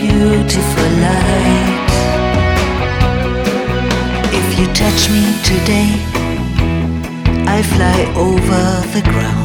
beautiful light. If you touch me today, I fly over the ground.